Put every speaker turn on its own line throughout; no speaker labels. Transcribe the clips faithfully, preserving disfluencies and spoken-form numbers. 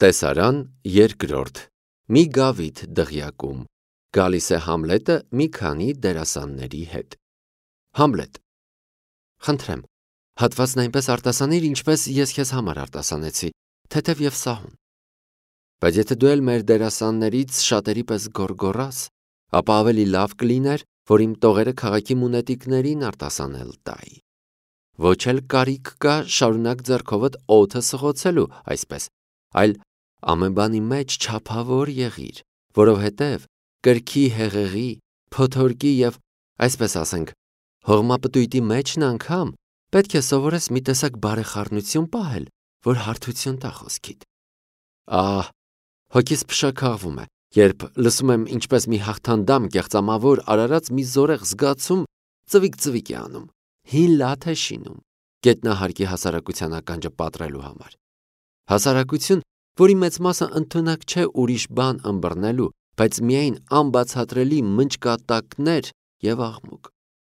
Տեսարան երկրորդ Մի գավիթ դղյակում գալիս է Համլետը մի քանի դերասանների հետ։ Համլետ. Խնդրեմ, հատվածն այնպես արտասանիր, ինչպես ես քեզ համար արտասանեցի, թեթև և սահուն։ Բայց եթե դու էլ մեր դերասաններից շատերի պես գոռգոռաս, ապա ավելի լավ կլիներ, որ իմ տողերը քաղաքի մունետիկներին արտասանել տայի։ Ոչ էլ կարիք կա շարունակ ձեռքովդ օդը սղոցելու, այսպես, այլ ամեն բանի մեջ չափավոր եղիր, որովհետև կրքի հեղեղի, փոթորկի և, այսպես ասենք, հողմապտույտի մեջն անգամ պետք է սովորես մի տեսակ բարեխառնություն պահել, որ հարթություն տա խոսքիդ։ Ահ, հոգիս փշաքաղվում է, երբ լսում եմ ինչպես մի հաղթանդամ կեղծամավոր արարած մի զորեղ զգացում ծվիկ-ծվիկ է անում, հին լաթ է շինում, գետնահարկի հասարակության ականջը պատռելու համար։ Հասարակություն, որի մեծ մասը ընդունակ չէ ուրիշ բան ըմբռնելու, բայց միայն անբացատրելի մնճկատակներ և աղմուկ։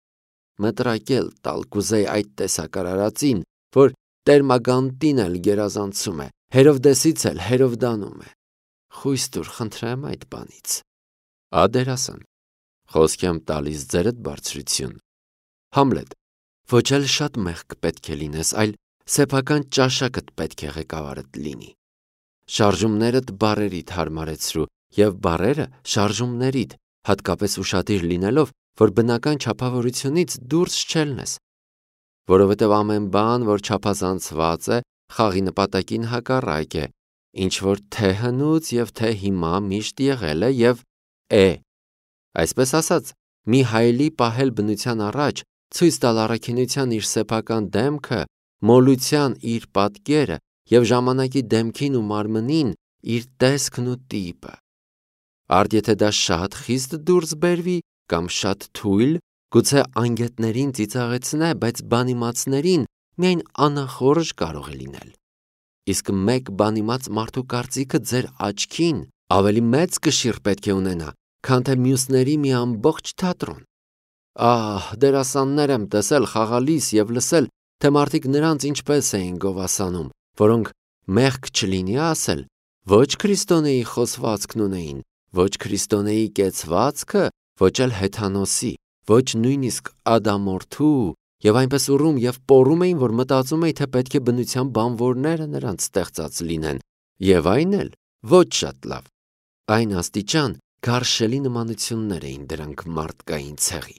Մտրակել տալ կուզեի այդ տեսակ արարածին, որ տերմագանտին էլ գերազանցում է, Հերովդեսից էլ հերովդանում է։ Խույս տուր, խնդրեմ այդ բանից։ Ադերասան. Խոսք եմ տալիս ձերդ բարձրություն։ Համլետ. Ոչ էլ շատ մեղք պետք է լինես, այլ սեփական ճաշակդ պետք է ղեկավարդ լինի։ Շարժումներդ բառերիդ հարմարեցրու և բառերը շարժումներիդ, հատկապես ուշադիր լինելով, որ բնական չափավորությունից դուրս չելնես, որովհետև ամեն բան, որ չափազանցված է, խաղի նպատակին հակառակ է, ինչ որ թե հնուց և թե հիմա միշտ եղել է և է։ Այսպես ասած, մի հայելի պահել բնության առաջ, ցույց տալ առաքինության իր սեփական դեմքը, մոլության իր պատկերը և ժամանակի դեմքին ու մարմնին իր տեսքն ու տիպը։ Արդ եթե դա շատ խիստ դուրս բերվի կամ շատ թույլ, գուցե անգետներին ծիծաղեցնե, բայց բանիմացներին միայն անախորժ կարող է լինել։ Իսկ մեկ բանիմաց մարդու կարծիքը ձեր աչքին ավելի մեծ կշիռ պետք է ունենա, քան թե մյուսների մի ամբողջ թատրոն։ Ահ, դերասաններ եմ տեսել խաղալիս և լսել, թե մարդիկ նրանց ինչպես էին գովասանում, որոնք մեղք չլինի ասել, ոչ քրիստոնեի խոսվածքն ունեին, ոչ քրիստոնեի կեցվածքը, ոչ էլ հեթանոսի, ոչ նույնիսկ ադամորդու, և այնպես ուռում և պոռում էին, որ մտածում էի, թե պետք է բնության բանվորները նրանց ստեղծած լինեն, և այն էլ ոչ շատ լավ։ Այն աստիճան գարշելի նմանություններ էին դրանք մարդկային ցեղի։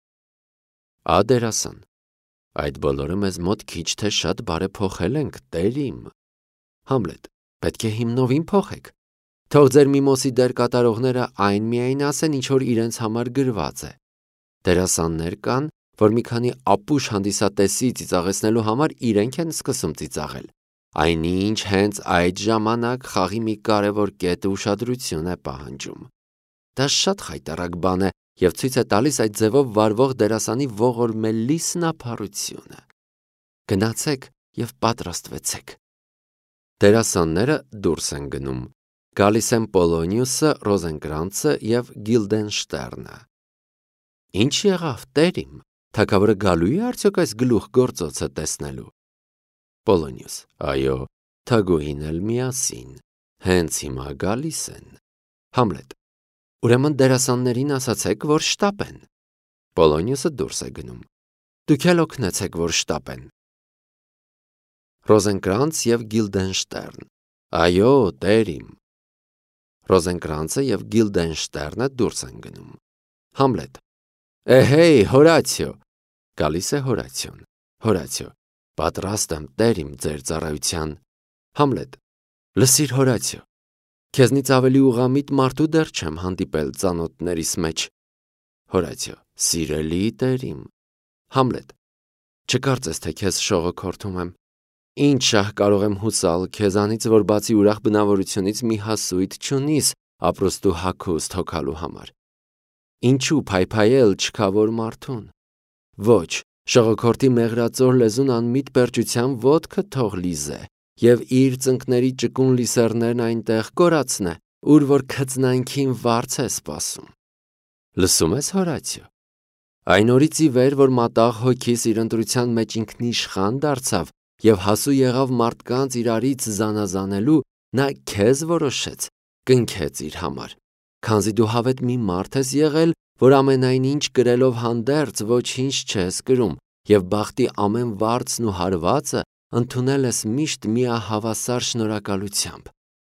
Ադերասան. Այդ բոլորը մեզ մոտ քիչ թե շատ բարեփոխել ենք, տեր իմ։ Համլետ. Պետք է հիմնովին փոխեք։ Թող ձեր միմոսի դեր կատարողները այն միայն ասեն, ինչ որ իրենց համար գրված է։ Դերասաններ կան, որ մի քանի ապուշ հանդիսատեսի ծիծաղեցնելու համար իրենք են սկսում ծիծաղել, այնինչ հենց այդ ժամանակ խաղի մի կարևոր կետը ուշադրություն է պահանջում։ Դա շատ խայտառակ բան է և ցույց է տալիս այդ ձևով վարվող դերասանի ողորմելի սնափառությունը։ Գնացեք և պատրաստվեցեք։ Դերասանները դուրս են գնում։ Գալիս են Պոլոնիուսը, Ռոզենկրանցը և Գիլդենշտերնը։ Ինչ եղավ, տեր իմ, թագավորը գալու է արդյոք այս գլուխ գործոցը տեսնելու։ Պոլոնիուս. Այո, թագուհին էլ միասին, հենց հիմա գալիս են։ Համլետ. Ուրեմն դերասաններին ասացեք, որ շտապեն։ Պոլոնիուսը դուրս է գնում։ Դուք էլ օգնեցեք, որ շտապեն։ Ռոզենկրանց և Գիլդենշտերն. Այո, տեր իմ։ Ռոզենկրանցը և Գիլդենշտերնը դուրս են գնում։ Համլետ. Էհեյ, Հորացիո։ Գալիս է Հորացիոն։ Հորացիո. Պատրաստ եմ, տեր իմ, ձեր ծառայության։ Համլետ. Լսիր, Հորացիո, քեզնից ավելի ուղղամիտ մարդու դեռ չեմ հանդիպել ծանոթներիս մեջ։ Հորացիո. Սիրելի տեր իմ։ Համլետ. Չկարծես, թե քեզ շողոքորթում եմ։ Ինչ շահ կարող եմ հուսալ քեզանից, որ բացի ուրախ բնավորությունից մի հասույթ չունիս ապրուստու հագուստ հոգալու համար։ Ինչու փայփայել չքավոր մարդուն։ Ոչ, շողոքորթի մեղրածոր լեզուն անմիտ պերճության ոտքը թող լիզե և իր ծնկների ճկուն լիսեռներն այնտեղ կորացնե, ուր որ քծնանքին վարձ է սպասում։ Լսում ես, Հորացիո։ Այն օրից ի վեր, որ մատաղ հոգիս իր ընտրության մեջ ինքնիշխան դարձավ և հասու եղավ մարդկանց իրարից զանազանելու, Նա քեզ որոշեց, կնքեց իր համար, քանզի դու հավետ մի մարդ ես եղել, որ ամենայն ինչ կրելով հանդերձ ոչինչ չես կրում, և բախտի ամեն վարձն ու հարվածը ընդունել ես միշտ միահավասար շնորհակալությամբ։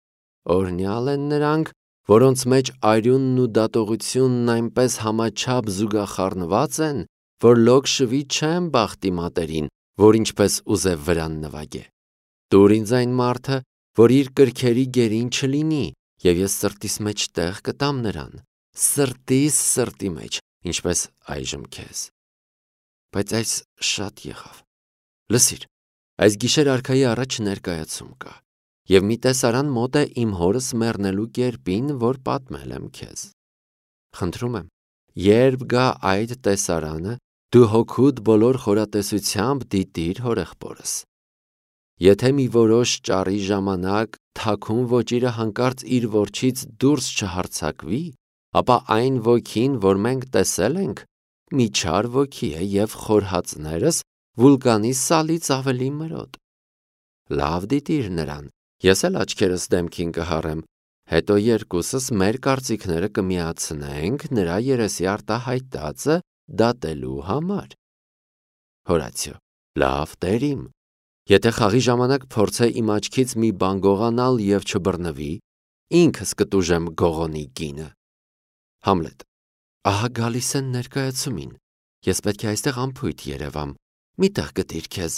Օրհնյալ են նրանք, որոնց մեջ արյունն ու դատողությունն այնպես համաչափ զուգախառնված են, որ լոկ շվի չեն բախտի մատերին, որ ինչպես ուզե վրան նվագե։ Տուր ինձ այն մարդը, որ իր կրքերի գերին չլինի, և ես սրտիս մեջ տեղ կտամ նրան, սրտիս սրտի մեջ, ինչպես այժմ քեզ։ Բայց այս շատ եղավ։ Լսիր, այս գիշեր արքայի առաջ ներկայացում կա, և մի տեսարան մոտ է իմ հորս մեռնելու կերպին, որ պատմել եմ քեզ։ Խնդրում եմ, երբ գա այդ տեսարանը, դու հոգուդ բոլոր խորատեսությամբ դիտիր հորեղբորս։ Եթե մի որոշ ճառի ժամանակ թաքուն ոճիրը հանկարծ իր որջից դուրս չհարձակվի, ապա այն ոգին, որ մենք տեսել ենք, մի չար ոգի է և խորհածներս վուլկանի սալից ավելի մրոտ։ Լավ դիտիր նրան, ես էլ աչքերս դեմքին կհառեմ, հետո երկուսս մեր կարծիքները կմիացնենք նրա երեսի արտահայտածը դատելու համար։ Հորացիո. լավ տեր իմ, եթե խաղի ժամանակ փորձե իմ աչքից մի բան գողանալ և չբռնվի, ինքս կտուժեմ գողոնի կինը։ Համլետ. ահա գալիս են ներկայացումին, ես պետք է այստեղ անփույթ երևամ, մի տեղ գտիր քեզ։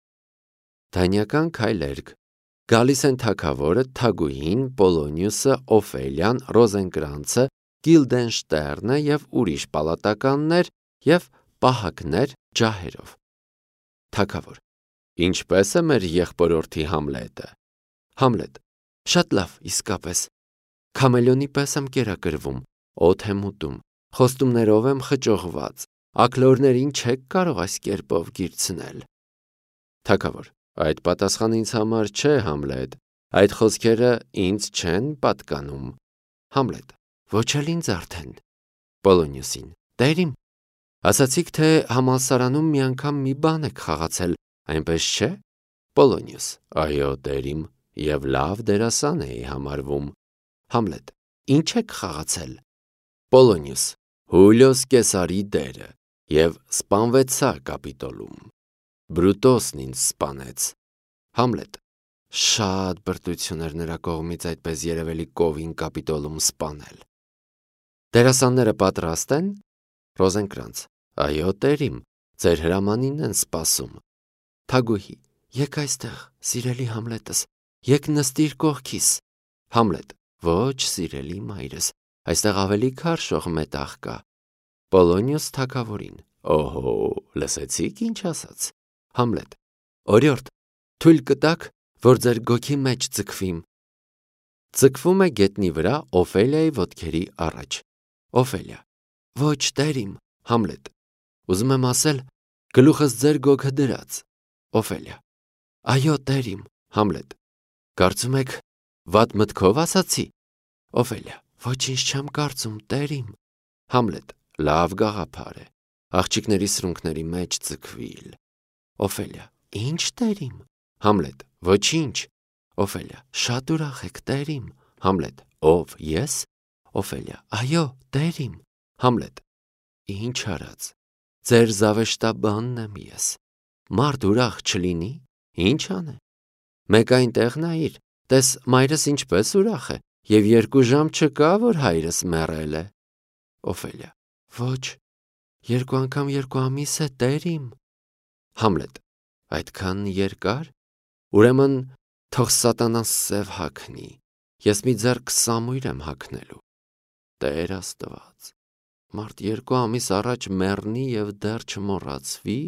Դանիական քայլերգ, գալիս են թագավորը, Թագուհին, Պոլոնիուսը, Օֆելիան, Ռոզենկրանցը, Գիլդենշտերնը և ուրիշ պալատականներ և պահակներ ջահերով։ Թագավոր. ինչպես է մեր եղբորորդի Համլետը։ Համլետ. շատ լավ, իսկապես։ Քամելյոնի պես եմ կերակրվում, օդ եմ ուտում, խոստումներով եմ խճողված, աքլորներին չեք կարող այս կերպով գիրցնել։ Թագավոր. այդ պատասխանը ինձ համար չէ, Համլետ, այդ խոսքերը ինձ չեն պատկանում։ Համլետ. ոչ էլ ինձ արդեն։ Պոլոնիուսին. տեր իմ, ասացիք, թե համալսարանում մի անգամ մի բան եք խաղացել, այնպես չէ։ Պոլոնիուս. այո, տեր իմ, և լավ դերասան էի համարվում։ Համլետ. ինչ եք խաղացել։ Պոլոնիուս. Հուլիոս Կեսարի դերը, և սպանվեցա Կապիտոլում։ Բրուտոսն ինձ սպանեց։ Համլետ. շատ բրտություն էր նրա կողմից այդպես երևելի կովին Կապիտոլում սպանել։ Դերասանները պատրաստ են։ Ռոզենկրանց. այո, տեր իմ, ձեր հրամանին են սպասում։ Թագուհի. եկ այստեղ, սիրելի Համլետս, եկ նստիր կողքիս։ Համլետ. ոչ, սիրելի մայրս, այստեղ ավելի քարշող մետաղ կա։ Պոլոնիուս թագավորին. օհո, լսեցիք ինչ ասաց։ Համլետ. օրիորդ, թույլ կտաք, որ ձեր գոգի մեջ ձգվիմ։ Ձգվում է գետնի վրա Օֆելիայի ոտքերի առաջ։ Օֆելիա. ոչ, տեր իմ։ Համլետ. ուզում եմ ասել, գլուխս ձեր գոգը դրած։ Օֆելիա. այո, տեր իմ։ Համլետ. կարծում եք, վատ մտքով ասացի։ Օֆելիա. ոչինչ չեմ կարծում, տեր իմ։ Համլետ. լավ գաղափար է, աղջիկների սրունքների մեջ ձգվիլ։ Օֆելիա. ինչ, տեր իմ։ Համլետ. ոչինչ։ Օֆելիա. շատ ուրախ եք, տեր իմ։ Համլետ. ով, ես։ Օֆելիա. այո, տեր իմ։ Համլետ. ինչ արած, ձեր զավեշտաբանն եմ ես։ Մարդ ուրախ չլինի, ինչ անե։ Մեկ այնտեղ նայիր, տես մայրս ինչպես ուրախ է, և երկու ժամ չկա, որ հայրս մեռել է։ Օֆելիա. ոչ, երկու անգամ երկու ամիս է, տեր իմ։ Համլետ. այդքան երկար։ Ուրեմն թող սատանան սև հագնի, ես մի ձեռք սամույր եմ հագնելու։ Տեր Աստված, մարդ երկու ամիս առաջ մեռնի և դեռ չմոռացվի։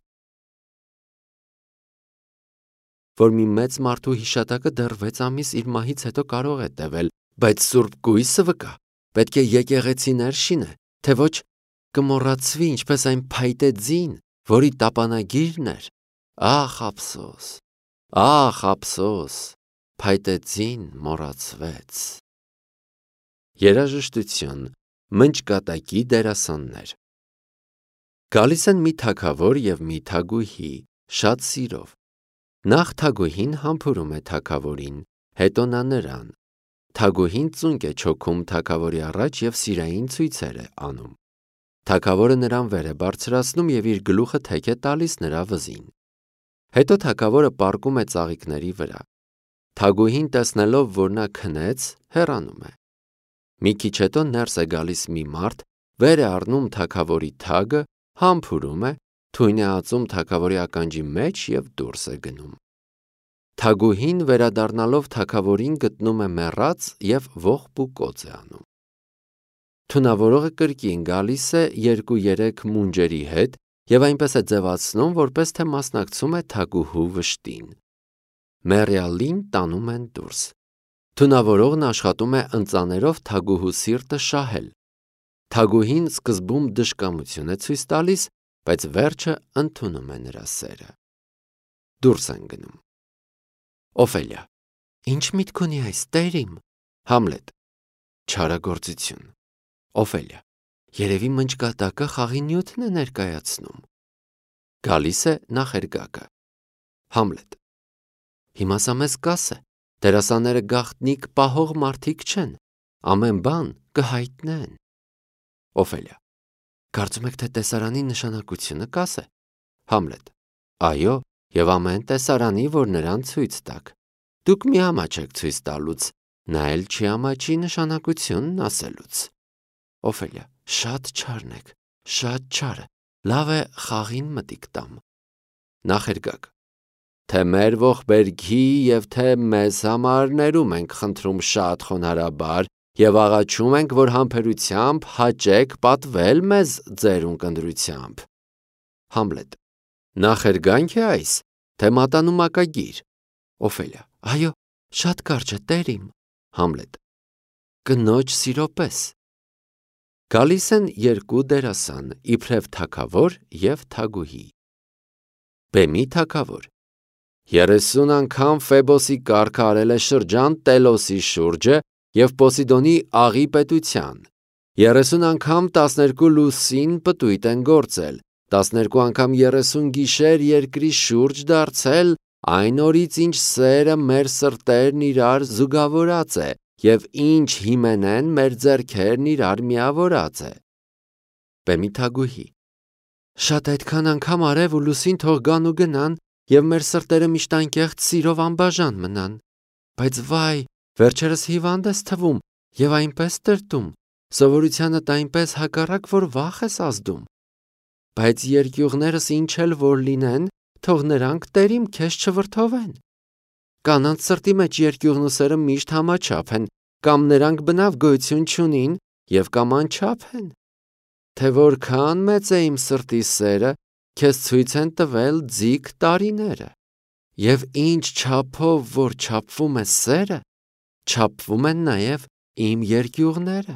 Որ մի մեծ մարդու հիշատակը դեռ վեց ամիս իր մահից հետո կարող է տևել, բայց սուրբ կույսը վկա, պետք է եկեղեցիներ շինե, թե ոչ կմոռացվի, ինչպես այն փայտե ձին, որի տապանագիրն էր։ Ախ, ափսոս, ախ, ափսոս, փայտե ձին մոռացվեց։ Երաժշտություն, մնճկատակի դերասաններ։ Գալիս են մի թագավոր և մի թագուհի, շատ սիրով։ Նախ թագուհին համբուրում է թագավորին, հետո նա նրան։ Թագուհին ծունկ է չոքում թագավորի առաջ և սիրային ցույցեր է անում։ Թագավորը նրան վեր է բարձրացնում և իր գլուխը թեք է տալիս նրա վզին։ Հետո թագավորը պառկում է ծաղիկների վրա։ Թագուհին տեսնելով, որ նա քնեց, հեռանում է։ Մի քիչ հետո ներս է գալիս մի մարդ, վեր է առնում թագավորի թագը, համբուրում է, թույն է ածում թագավորի ականջի մեջ և դուրս է գնում։ Թագուհին վերադառնալով թագավորին գտնում է մեռած և ողբուկոծ է անում։ Թունավորողը կրկին գալիս է երկու-երեք մունջերի հետ և այնպես է ձևացնում, որպես թե մասնակցում է թագուհու վշտին։ Մեռյալին տանում են դուրս։ Թունավորողն աշխատում է ընծաներով թագուհու սիրտը շահել։ Թագուհին սկզբում դժկամություն է ցույց տալիս, բայց վերջը ընդունում է նրա սերը։ Դուրս են գնում։ Օֆելիա. Ինչ միտք ունի այս, տեր իմ։ Համլետ. Չարագործություն։ Օֆելիա. Երևի մնջկատակը խաղի նյութն է ներկայացնում։ Գալիս է նախերգակը։ Համլետ. Հիմա սա մեզ կաս է, դերասանները գաղտնիք պահող մարդիկ չեն, ամեն բան կհայտնեն։ Օֆելիա. Կարծում եք, թե տեսարանի նշանակությունը կաս է։ Համլետ. Այո, և ամեն տեսարանի, որ նրան ցույց տաք։ Դուք մի ամաչեք ցույց տալուց, նա էլ չի ամաչի նշանակությունն ասելուց։ Օֆելիա. Շատ չարն եք, շատ չարը, լավ է խաղին մտիկ տամ։ Նախերգակ. Թե մեր ողբերգի և թե մեզ համար ներում ենք խնդրում շատ խոնարհաբար և աղաչում ենք, որ համբերությամբ հաճեք պատվել մեզ ձեր ունկնդրությամբ։ Համլետ. Նախերգանք է այս, թե մատանու-մակագիր։ Օֆելիա. Այո, շատ կարճ է, տեր իմ։ Համլետ. Կնոջ սիրո պես։ Գալիս են երկու դերասան, իբրև թագավոր և թագուհի։ Բեմի թագավոր. Երեսուն անգամ Ֆեբոսի կառքը արել է շրջան Տելոսի շուրջը և Պոսիդոնի աղի պետության։ Երեսուն անգամ տասներկու լուսին պտույտ են գործել, տասներկու անգամ երեսուն գիշեր երկրի շուրջ դարձել, այն օրից ինչ սերը մեր սրտերն իրար զուգավորած է, և ինչ հիմենեն մեր ձեռքերն իրար միավորած է։ Բեմի թագուհի. Շատ այդքան անգամ արև ու լուսին թող գան ու գնան, և մեր սրտերը միշտ անկեղծ սիրով անբաժան մնան, բայց վայ, վերջերս հիվանդ ես թվում և այնպես տրտում, սովորությանդ այնպես հակառակ, որ վախ ես ազդում։ Բայց երկյուղներս ինչ էլ որ լինեն, թող նրանք տերիմ քեզ չվրդովեն։ Կանանց սրտի մեջ երկյուղն ու սերը միշտ համաչափ են, կամ նրանք բնավ գոյություն չունին և կամ անչափ են։ Թե որքան մեծ է իմ սրտի սերը, քեզ ցույց են տվել ձիգ տարիները, և ինչ չափով որ չափվում է սերը, չափվում են նաև իմ երկյուղները։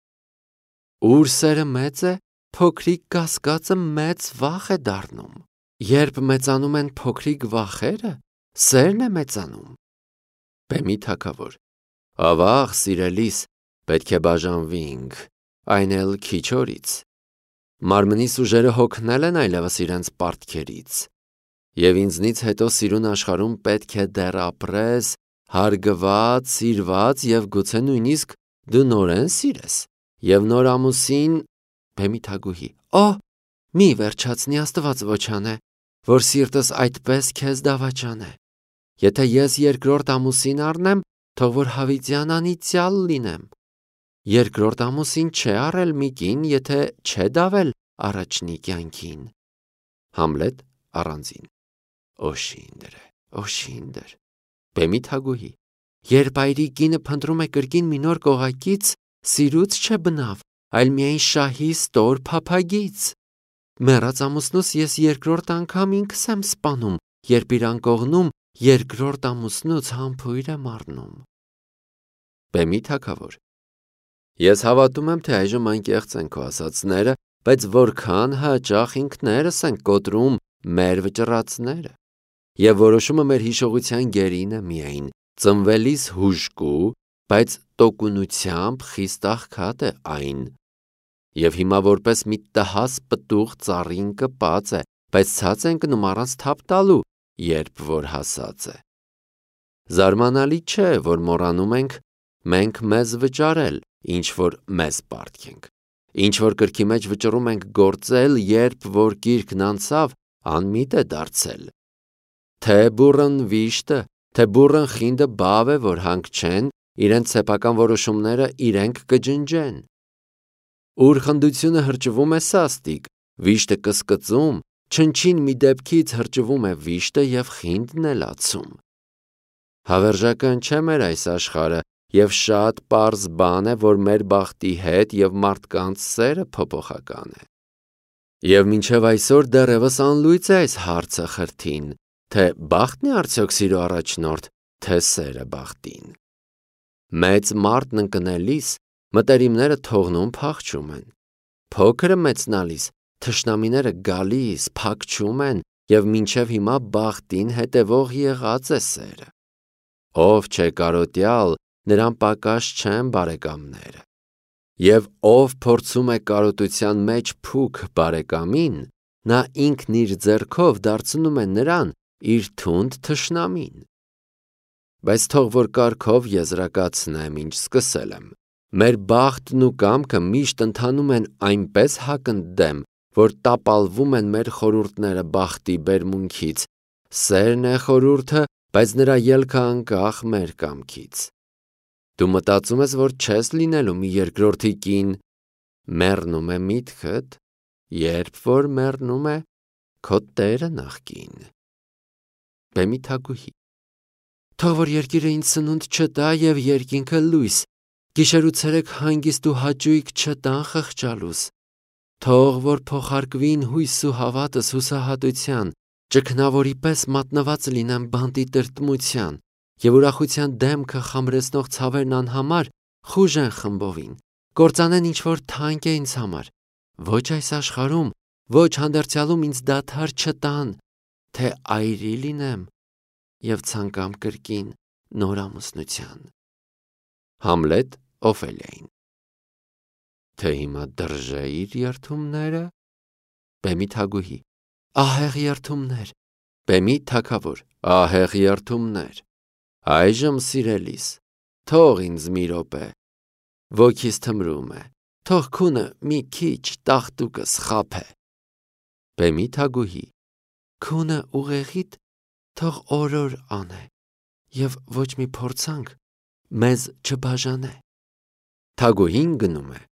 Ուր սերը մեծ է, փոքրիկ կասկածը մեծ վախ է դառնում։ Երբ մեծանում են փոքրիկ վախերը, սերն է մեծանում։ Բեմի թագավոր. Ավաղ, սիրելիս, պետք է բաժանվինք, այն էլ քիչ օրից։ Մարմնիս ուժերը հոգնել են այլևս իրենց պարտքերից, և ինձնից հետո սիրուն աշխարհում պետք է դեռ ապրես, հարգված, սիրված և գուցե նույնիսկ դու նորեն սիրես, և նոր ամուսին։ Բեմի թագուհի. Օհ, մի վերջացնի, Աստված ոչ անե, որ սիրտս այդպես քեզ դավաճանե։ Եթե ես երկրորդ ամուսին առնեմ, թող որ հավիտյան անիծյալ լինեմ։ Երկրորդ ամուսին չէ առել մի կին, եթե չէ դավել առաջնի կյանքին։ Համլետ առանձին. Օշինդր է, օշինդր։ Բեմի թագուհի. Երբ այրի կինը փնտրում է կրկին մի նոր կողակից, սիրուց չէ բնավ, այլ միայն շահի ստոր փափագից։ Մեռած ամուսնուս ես երկրորդ անգամ ինքս եմ սպանում, երբ իր անկողնում երկրորդ ամուսնուց համբույր եմ առնում։ Բեմի թագավոր. Ես հավատում եմ, թե այժմ անկեղծ են քո ասածները, բայց որքան հաճախ ինքներս ենք կոտրում մեր վճռածները, և որոշումը մեր հիշողության գերին է միայն, ծնվելիս հուժկու, բայց տոկունությամբ խիստ աղքատ է այն, և հիմա որպես մի տհաս պտուղ ծառին կպած է, բայց ցած է ընկնում առանց թափ տալու, երբ որ հասած է։ Զարմանալի չէ, որ մոռանում ենք մենք մեզ վճարել, ինչ որ մեզ պարտք ենք, ինչ որ կրքի մեջ վճռում ենք գործել, երբ որ գիրկն անցավ, անմիտ է դարձել։ Թե բուռն վիշտը, թե բուռն խինդը բավ է, որ հանգչեն, իրենց սեփական որոշումները իրենք կջնջեն։ Ուր խնդությունը հրճվում է սաստիկ, վիշտը կսկծում, չնչին մի դեպքից հրճվում է վիշտը և խինդն է լացում։ Հավերժական չէ մեր այս աշխարհը և շատ պարզ բան է, որ մեր բախտի հետ և մարդկանց սերը փոփոխական է։ Եվ մինչև այսօր դեռևս անլույծ է այս հարցը խրթին, թե բախտն է արդյոք սիրո առաջնորդ, թե սերը բախտին։ Մեծ մարդն ընկնելիս մտերիմները թողնում փախչում են, փոքրը մեծնալիս թշնամիները գալիս փակչում են և մինչև հիմա բախտին հետևող եղած է սերը։ Ով չէ կարոտյալ, նրան պակաս չեն բարեկամները։ Եվ ով փորձում է կարոտության մեջ փուք բարեկամին, նա ինքն իր ձեռքով դարձնում է նրան իր թունդ թշնամին։ Բայց թող որ կարգով եզրակացնեմ, ինչ սկսել եմ։ Մեր բախտն ու կամքը միշտ ընթանում են այնպես հակընդդեմ, որ տապալվում են մեր խորհուրդները բախտի բերմունքից։ Սերն է խորհուրդը, բայց նրա ելքը անկախ մեր կամքից։ Դու մտածում ես, որ չես լինելու մի երկրորդի կին, մեռնում է միտքդ, երբ որ մեռնում է քո տերը նախկին։ Բեմի թագուհի. Թող որ երկիրը ինձ սնունդ չտա և երկինքը լույս, գիշեր ու ցերեկ հանգիստ ու հաճույք չտան խղճալուս։ Թող որ փոխարկվին հույսս ու հավատս հուսահատության, ճգնավորի պես մատնված լինեմ բանտի տրտմության, և ուրախության դեմքը խամրեցնող ցավերն անհամար խուժեն խմբովին, կործանեն ինչ որ թանկ է ինձ համար, ոչ այս աշխարհում, ոչ հանդերձյալում ինձ դադար չտան, թե այրի լինեմ և ցանկամ կրկին նոր ամուսնության։ Համլետ Օֆելիային. Թե հիմա դրժեիր երդումները։ Բեմի թագուհի. ահեղ երդումներ։ Բեմի թագավոր. ահեղ երդումներ։ Այժմ սիրելիս, թող ինձ մի րոպե, ոգիս թմրում է, թող քունը մի քիչ տաղտուկս խաբե։ Բեմի թագուհի. քունը ուղեղիդ թող օրոր անե և ոչ մի փորձանք մեզ չբաժանե։ Թագուհին գնում է։